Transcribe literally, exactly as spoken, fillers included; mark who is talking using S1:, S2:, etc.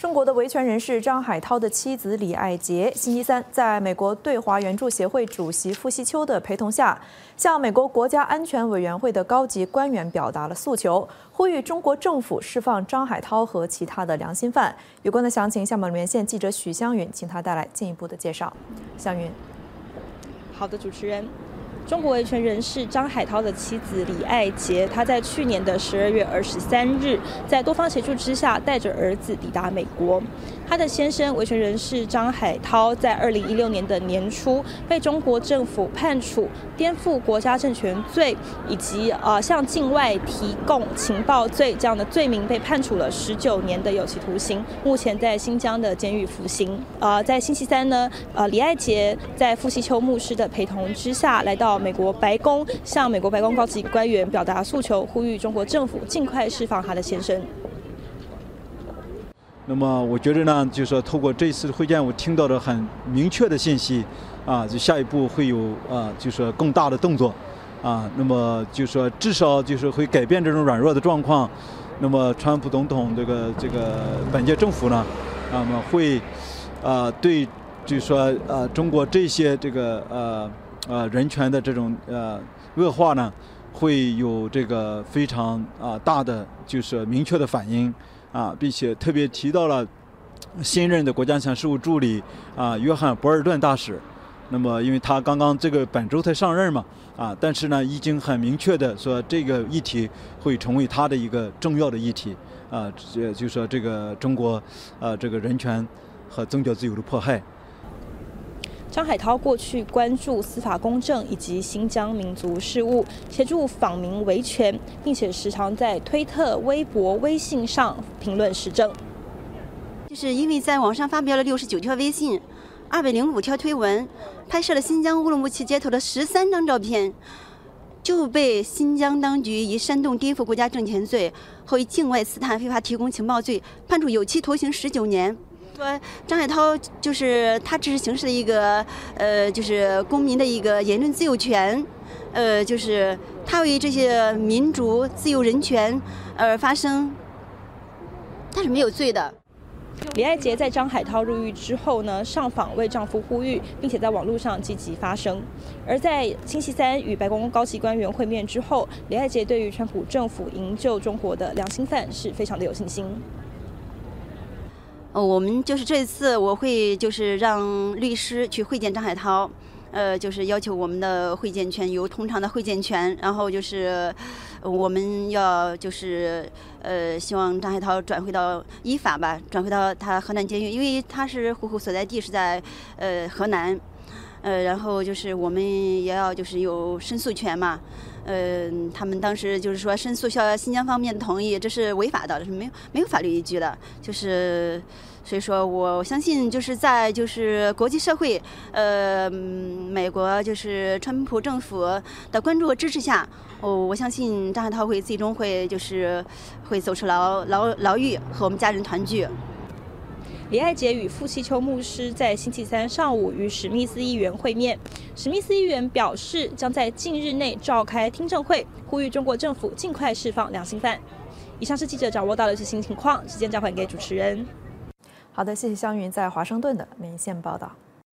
S1: 中国的维权人士张海涛的妻子李爱杰，星期三在美国对华援助协会主席傅锡秋的陪同下，向美国国家安全委员会的高级官员表达了诉求，呼吁中国政府释放张海涛和其他的良心犯。有关的详情，向我们连线记者许湘云，请他带来进一步的介绍。湘云，
S2: 好的，主持人。中国维权人士张海涛的妻子李爱杰，她在去年的十二月二十三日，在多方协助之下，带着儿子抵达美国。她的先生维权人士张海涛，在二零一六年的年初，被中国政府判处颠覆国家政权罪以及呃向境外提供情报罪这样的罪名，被判处了十九年的有期徒刑，目前在新疆的监狱服刑。呃，在星期三呢，呃，李爱杰在傅锡秋牧师的陪同之下，来到美国白宫，向美国白宫高级官员表达诉求，呼吁中国政府尽快释放他的先生。
S3: 那么我觉得呢，就是说透过这次会见，我听到了很明确的信息，啊，就下一步会有啊，就是说更大的动作，啊，那么就是说至少就是会改变这种软弱的状况。那么川普总统这个这个本届政府呢，那么会啊对就是说呃中国这些这个呃。呃，人权的这种呃恶化呢，会有这个非常啊、呃、大的就是明确的反应啊，并且特别提到了新任的国家安全事务助理啊约翰博尔顿大使。那么，因为他刚刚这个本周才上任嘛啊，但是呢，已经很明确的说这个议题会成为他的一个重要的议题啊，也就是说这个中国呃这个人权和宗教自由的迫害。
S2: 张海涛过去关注司法公正以及新疆民族事务，协助访民维权，并且时常在推特、微博、微信上评论时政。
S4: 就是因为在网上发表了六十九条微信、二百零五条推文，拍摄了新疆乌鲁木齐街头的十三张照片，就被新疆当局以煽动颠覆国家政权罪和以境外刺探非法提供情报罪判处有期徒刑十九年。说张海涛就是他只是行使了一个呃，就是公民的一个言论自由权，呃，就是他为这些民主、自由、人权而发声，他是没有罪的。
S2: 李爱杰在张海涛入狱之后呢，上访为丈夫呼吁，并且在网络上积极发声。而在星期三与白宫高级官员会面之后，李爱杰对于川普政府营救中国的良心犯是非常的有信心。
S4: 呃，我们就是这次我会就是让律师去会见张海涛，呃，就是要求我们的会见权由通常的会见权，然后就是我们要就是呃，希望张海涛转回到依法吧，转回到他河南监狱，因为他是户口所在地是在呃河南，呃，然后就是我们也要就是有申诉权嘛。呃，他们当时就是说申诉需要新疆方面的同意，这是违法的，这是没有没有法律依据的。就是所以说，我相信就是在就是国际社会，呃，美国就是川普政府的关注和支持下，哦，我相信张海涛会最终会就是会走出牢牢牢狱，和我们家人团聚。
S2: 李爱杰与傅锡秋牧师在星期三上午与史密斯议员会面。史密斯议员表示，将在近日内召开听证会，呼吁中国政府尽快释放良心犯。以上是记者掌握到的最新情况，时间交还给主持人。
S1: 好的，谢谢湘云在华盛顿的连线报道。